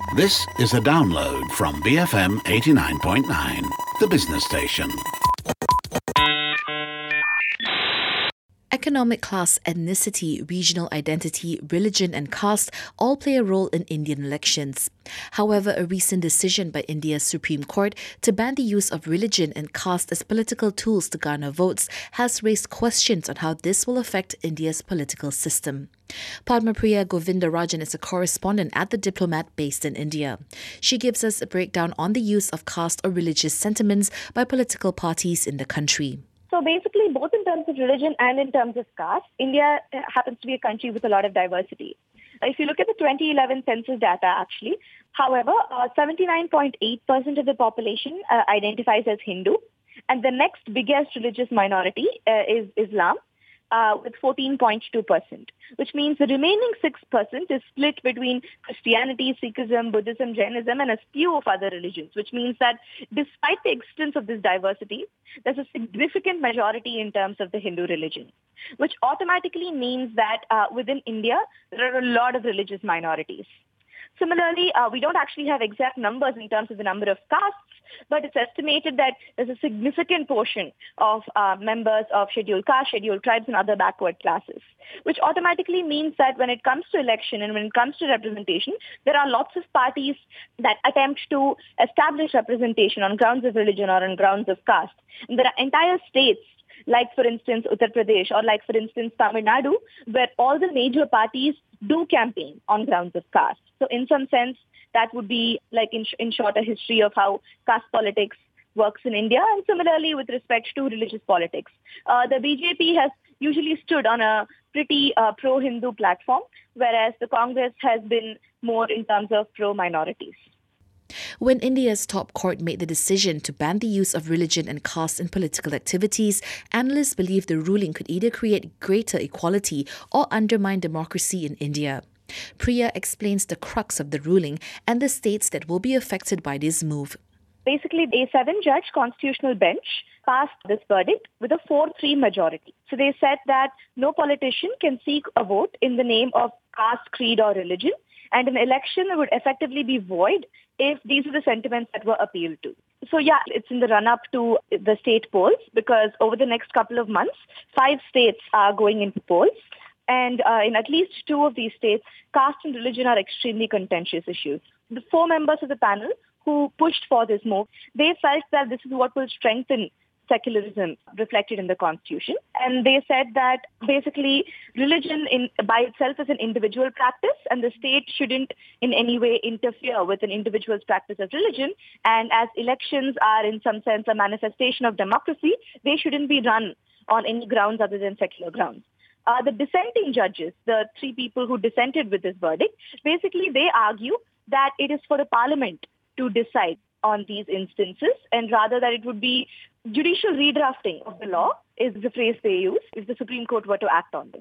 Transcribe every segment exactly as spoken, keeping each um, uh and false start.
This is a download from B F M eighty-nine point nine, the business station. Economic class, ethnicity, regional identity, religion and caste all play a role in Indian elections. However, a recent decision by India's Supreme Court to ban the use of religion and caste as political tools to garner votes has raised questions on how this will affect India's political system. Padma Priya Govindarajan is a correspondent at The Diplomat based in India. She gives us a breakdown on the use of caste or religious sentiments by political parties in the country. So basically, both in terms of religion and in terms of caste, India happens to be a country with a lot of diversity. If you look at the twenty eleven census data, actually, however, uh, seventy-nine point eight percent of the population uh, identifies as Hindu, and the next biggest religious minority uh, is Islam, uh, with fourteen point two percent, which means the remaining six percent is split between Christianity, Sikhism, Buddhism, Jainism, and a few of other religions, which means that despite the existence of this diversity, there's a significant majority in terms of the Hindu religion, which automatically means that uh, within India, there are a lot of religious minorities. Similarly, uh, we don't actually have exact numbers in terms of the number of castes, but it's estimated that there's a significant portion of uh, members of scheduled caste, scheduled tribes, and other backward classes, which automatically means that when it comes to election and when it comes to representation, there are lots of parties that attempt to establish representation on grounds of religion or on grounds of caste. And there are entire states, like, for instance, Uttar Pradesh, or like, for instance, Tamil Nadu, where all the major parties do campaign on grounds of caste. So in some sense, that would be, like, in, in short, a history of how caste politics works in India. And similarly, with respect to religious politics, uh, the B J P has usually stood on a pretty uh, pro-Hindu platform, whereas the Congress has been more in terms of pro-minorities. When India's top court made the decision to ban the use of religion and caste in political activities, analysts believe the ruling could either create greater equality or undermine democracy in India. Priya explains the crux of the ruling and the states that will be affected by this move. Basically, a seven-judge constitutional bench passed this verdict with a four three majority. So they said that no politician can seek a vote in the name of caste, creed or religion, and an election would effectively be void if these are the sentiments that were appealed to. So yeah, it's in the run-up to the state polls, because over the next couple of months, five states are going into polls. And uh, in at least two of these states, caste and religion are extremely contentious issues. The four members of the panel who pushed for this move, they felt that this is what will strengthen secularism reflected in the constitution. And they said that basically religion in by itself is an individual practice, and the state shouldn't in any way interfere with an individual's practice of religion. And as elections are in some sense a manifestation of democracy, they shouldn't be run on any grounds other than secular grounds. Uh, the dissenting judges, the three people who dissented with this verdict, basically they argue that it is for the parliament to decide on these instances, and rather that it would be judicial redrafting of the law is the phrase they use if the Supreme Court were to act on this.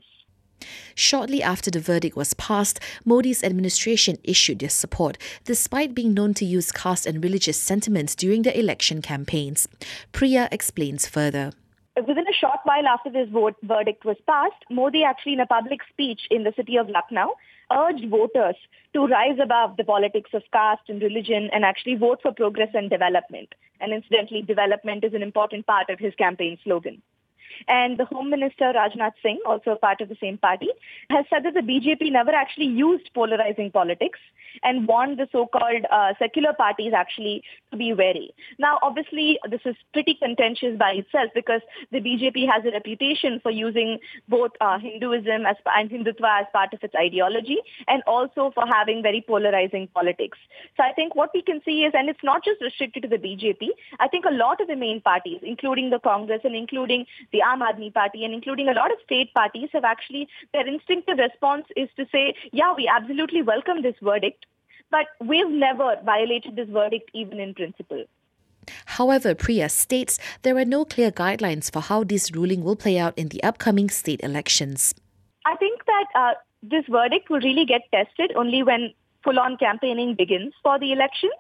Shortly after the verdict was passed, Modi's administration issued their support, despite being known to use caste and religious sentiments during the election campaigns. Priya explains further. Within a short while after this vote verdict was passed, Modi actually in a public speech in the city of Lucknow urged voters to rise above the politics of caste and religion and actually vote for progress and development. And incidentally, development is an important part of his campaign slogan. And the Home Minister, Rajnath Singh, also a part of the same party, has said that the B J P never actually used polarizing politics and warned the so-called uh, secular parties actually to be wary. Now, obviously, this is pretty contentious by itself because the B J P has a reputation for using both uh, Hinduism as, and Hindutva as part of its ideology, and also for having very polarizing politics. So I think what we can see is, and it's not just restricted to the B J P, I think a lot of the main parties, including the Congress and including the Aam Aadmi Party and including a lot of state parties, have actually, their instinctive response is to say, yeah, we absolutely welcome this verdict, but we've never violated this verdict even in principle. However, Priya states there are no clear guidelines for how this ruling will play out in the upcoming state elections. I think that uh, this verdict will really get tested only when full-on campaigning begins for the elections.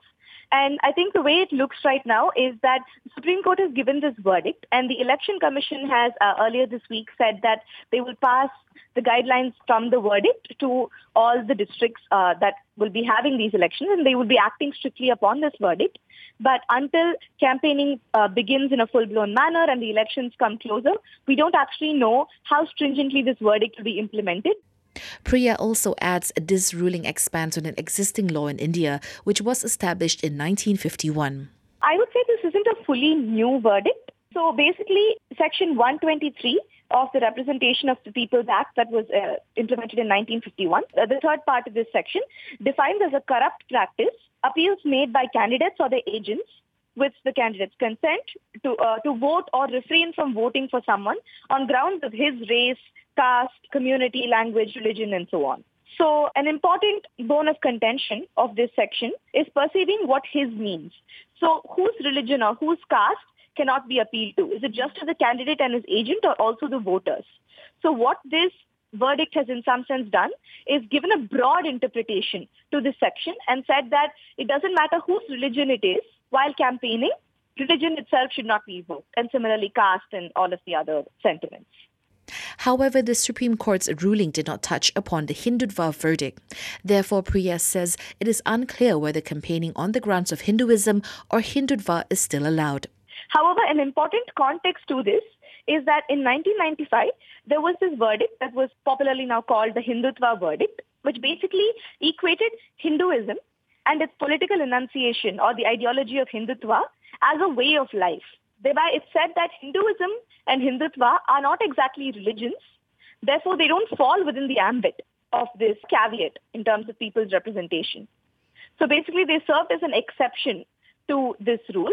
And I think the way it looks right now is that the Supreme Court has given this verdict, and the Election Commission has uh, earlier this week said that they will pass the guidelines from the verdict to all the districts uh, that will be having these elections, and they will be acting strictly upon this verdict. But until campaigning uh, begins in a full-blown manner and the elections come closer, we don't actually know how stringently this verdict will be implemented. Priya also adds this ruling expands on an existing law in India, which was established in nineteen fifty-one. I would say this isn't a fully new verdict. So basically, Section one twenty-three of the Representation of the People's Act that was uh, implemented in nineteen fifty-one, uh, the third part of this section, defines as a corrupt practice appeals made by candidates or their agents with the candidate's consent to uh, to vote or refrain from voting for someone on grounds of his race, caste, community, language, religion, and so on. So an important bone of contention of this section is perceiving what his means. So whose religion or whose caste cannot be appealed to? Is it just to the candidate and his agent or also the voters? So what this verdict has in some sense done is given a broad interpretation to this section and said that it doesn't matter whose religion it is while campaigning, religion itself should not be invoked, and similarly caste and all of the other sentiments. However, the Supreme Court's ruling did not touch upon the Hindutva verdict. Therefore, Priya says it is unclear whether campaigning on the grounds of Hinduism or Hindutva is still allowed. However, an important context to this is that in nineteen ninety-five, there was this verdict that was popularly now called the Hindutva verdict, which basically equated Hinduism and its political enunciation or the ideology of Hindutva as a way of life. Thereby, it said that Hinduism and Hindutva are not exactly religions. Therefore, they don't fall within the ambit of this caveat in terms of people's representation. So basically, they served as an exception to this rule.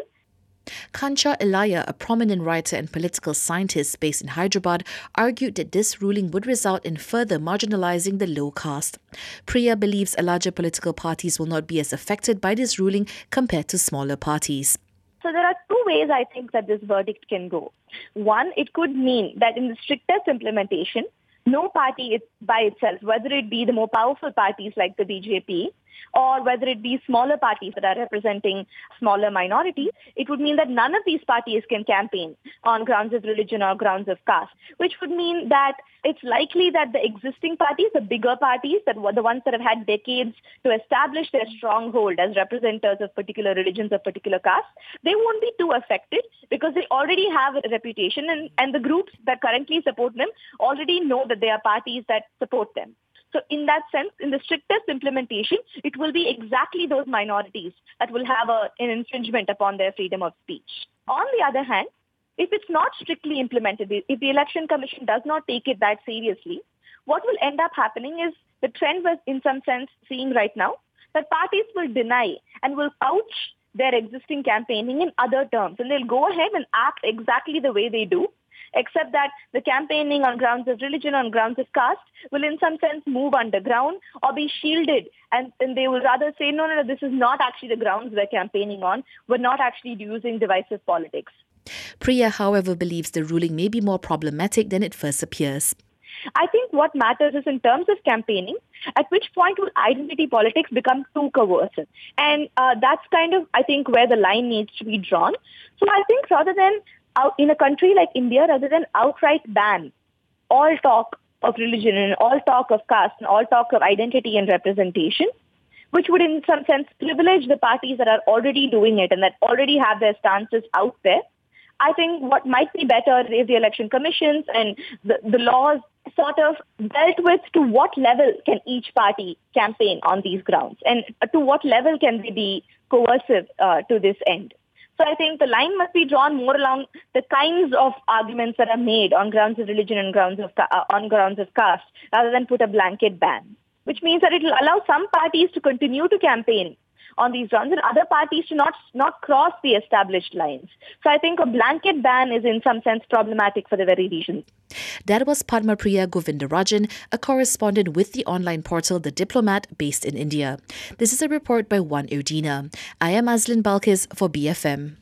Kancha Ilaiah, a prominent writer and political scientist based in Hyderabad, argued that this ruling would result in further marginalizing the low caste. Priya believes larger political parties will not be as affected by this ruling compared to smaller parties. So there are two ways I think that this verdict can go. One, it could mean that in the strictest implementation, no party by itself, whether it be the more powerful parties like the B J P or whether it be smaller parties that are representing smaller minorities, it would mean that none of these parties can campaign on grounds of religion or grounds of caste, which would mean that it's likely that the existing parties, the bigger parties, that were the ones that have had decades to establish their stronghold as representatives of particular religions or particular castes, they won't be too affected because they already have a reputation, and, and the groups that currently support them already know that they are parties that support them. So in that sense, in the strictest implementation, it will be exactly those minorities that will have a, an infringement upon their freedom of speech. On the other hand, if it's not strictly implemented, if the Election Commission does not take it that seriously, what will end up happening is the trend we're in some sense seeing right now, that parties will deny and will couch their existing campaigning in other terms. And they'll go ahead and act exactly the way they do, except that the campaigning on grounds of religion, on grounds of caste, will in some sense move underground or be shielded. And, and they will rather say, no, no, no, this is not actually the grounds we're campaigning on. We're not actually using divisive politics. Priya, however, believes the ruling may be more problematic than it first appears. I think what matters is in terms of campaigning, at which point will identity politics become too coercive? And uh, that's kind of, I think, where the line needs to be drawn. So I think rather than out in a country like India, rather than outright ban all talk of religion and all talk of caste and all talk of identity and representation, which would in some sense privilege the parties that are already doing it and that already have their stances out there, I think what might be better is the election commissions and the, the laws sort of dealt with to what level can each party campaign on these grounds and to what level can they be coercive uh, to this end. So I think the line must be drawn more along the kinds of arguments that are made on grounds of religion and grounds of uh, on grounds of caste, rather than put a blanket ban, which means that it will allow some parties to continue to campaign on these grounds and other parties to not not cross the established lines. So I think a blanket ban is in some sense problematic for the very reason. That was Padma Priya Govindarajan, a correspondent with the online portal The Diplomat based in India. This is a report by One Udina. I am Azlin Balkis for B F M.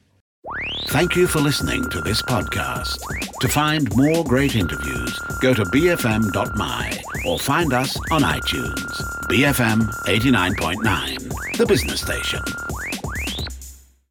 Thank you for listening to this podcast. To find more great interviews, go to b f m dot m y or find us on iTunes. B F M eighty-nine point nine, the business station.